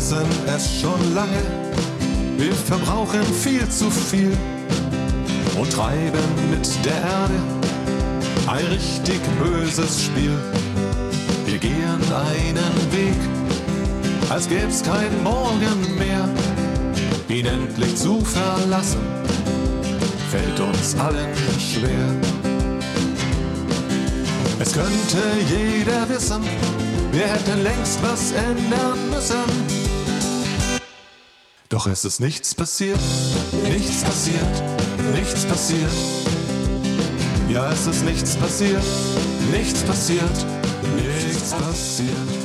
wissen es schon lange, wir verbrauchen viel zu viel und treiben mit der Erde ein richtig böses Spiel. Wir gehen einen Weg, als gäb's kein Morgen mehr. Ihn endlich zu verlassen, fällt uns allen schwer. Es könnte jeder wissen, wir hätten längst was ändern müssen. Doch es ist nichts passiert, nichts passiert, nichts passiert. Ja, es ist nichts passiert, nichts passiert, nichts passiert.